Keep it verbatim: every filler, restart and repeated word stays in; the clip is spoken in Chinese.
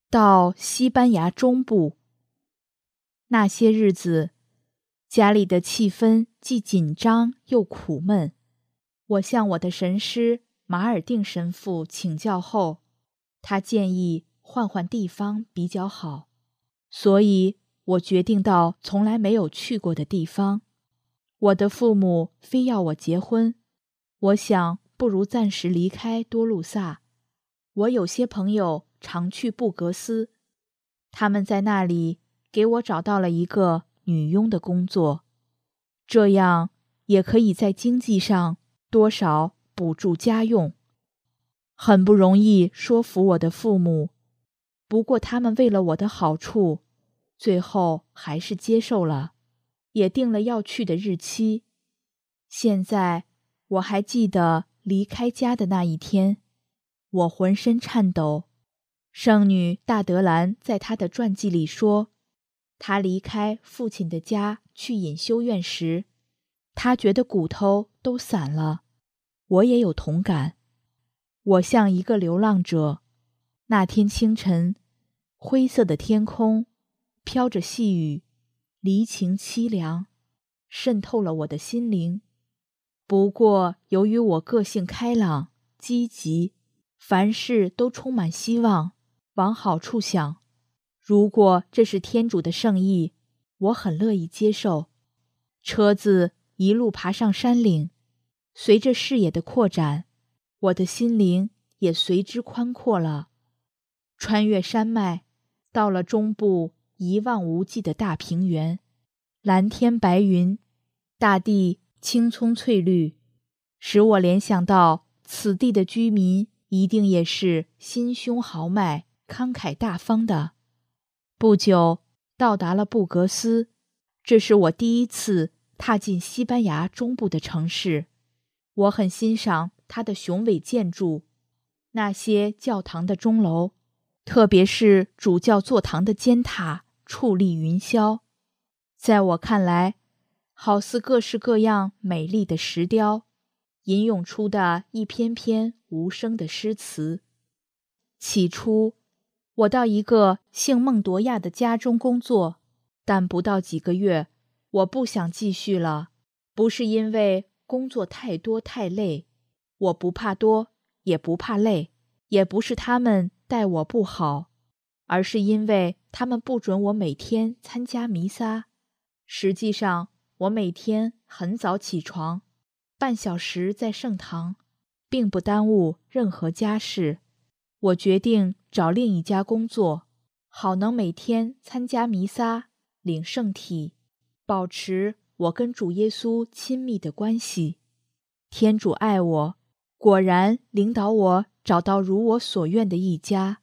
到西班牙中部。那些日子，家里的气氛既紧张又苦闷。我向我的神师马尔定神父请教后，他建议换换地方比较好，所以我决定到从来没有去过的地方。我的父母非要我结婚，我想不如暂时离开多路萨。我有些朋友常去布格斯，他们在那里给我找到了一个女佣的工作，这样也可以在经济上多少补助家用。很不容易说服我的父母，不过他们为了我的好处，最后还是接受了，也定了要去的日期。现在我还记得离开家的那一天，我浑身颤抖。圣女大德兰在她的传记里说，她离开父亲的家去隐修院时，她觉得骨头都散了。我也有同感。我像一个流浪者。那天清晨，灰色的天空飘着细雨，离情凄凉，渗透了我的心灵。不过由于我个性开朗、积极，凡事都充满希望，往好处想，如果这是天主的圣意，我很乐意接受。车子一路爬上山岭，随着视野的扩展，我的心灵也随之宽阔了。穿越山脉，到了中部一望无际的大平原，蓝天白云，大地青葱翠绿，使我联想到此地的居民一定也是心胸豪迈、慷慨大方的。不久到达了布格斯，这是我第一次踏进西班牙中部的城市。我很欣赏它的雄伟建筑，那些教堂的钟楼，特别是主教座堂的尖塔矗立云霄，在我看来，好似各式各样美丽的石雕，吟咏出的一篇篇无声的诗词。起初，我到一个姓孟铎亚的家中工作，但不到几个月，我不想继续了，不是因为工作太多太累，我不怕多，也不怕累，也不是他们待我不好，而是因为他们不准我每天参加弥撒。实际上，我每天很早起床，半小时在圣堂，并不耽误任何家事。我决定找另一家工作，好能每天参加弥撒，领圣体，保持我跟主耶稣亲密的关系。天主爱我，果然领导我找到如我所愿的一家。